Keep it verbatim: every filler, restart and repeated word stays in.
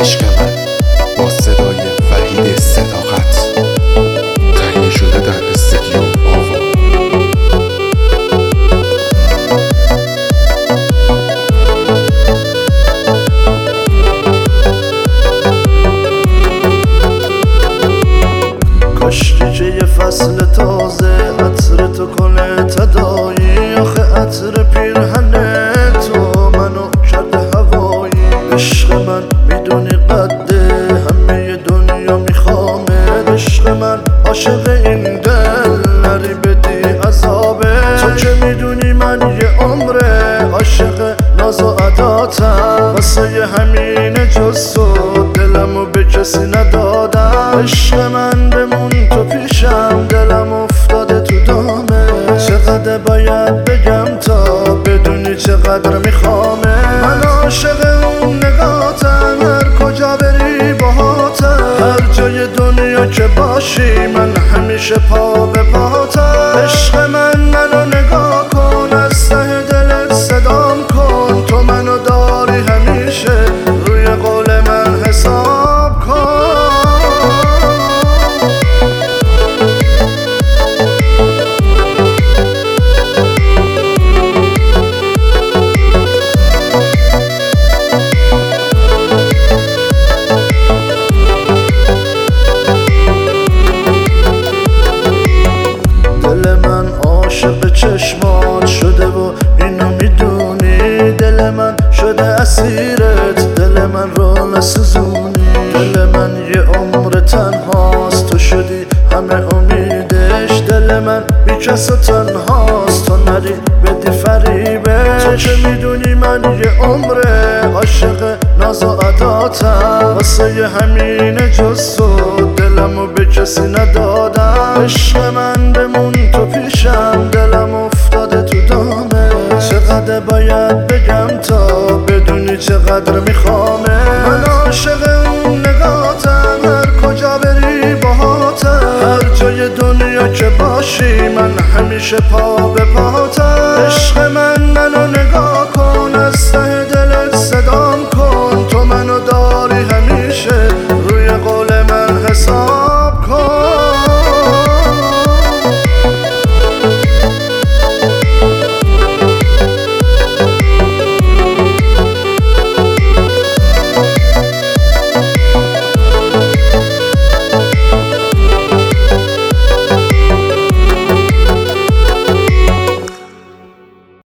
عشق من با صدای وحید صداقت تهیه شده در استودیو آوا. کاشکی که یه فصل تازه عطر تو کنه تدایی، آخه عطر پیرهن تو منو کرده هوایی. عشق من میدونی قده همه دنیا میخوامه، عشق من عاشق این دل نری بدی عذابه. تو که میدونی من یه عمره عاشق ناز و عداتم، واسه همین جز تو دلمو به کسی ندادم. عشق من بمون تو پیشم، دلم افتاده تو دامه. چقدر باید بگم تا بدونی چقدر میخوامه. من عاشق اون نگاتم، هر کجا بری باهاتم، هر جای دنیا که باشی من همیشه پا به پاتم. عشق من منو نگاه کن، از ته دلت صدام کن، تو منو داری همیشه روی قول من حساب کن. دل من عاشق چشمات شده و اینو میدونی، دل من شده اسیرت، دل من رو نسوزونی. دل من یه عمر تنهاست، تو شدی همه امیدش، دل من بی کس و تنهاست، تو نری بدی فریبش. تو که میدونی من یه عمره عاشق ناز و عداتم، واسه همین جز تو دلمو به کسی ندادم. عشق من بمون تو پیشم، دلم افتاده تو دامه. چقدر باید بگم تا بدونی چقدر میخوامه. من عاشق اون نگاتم، هر کجا بری باهاتم، هر جای دنیا که باشی من همیشه پا به پاتم. عشق من من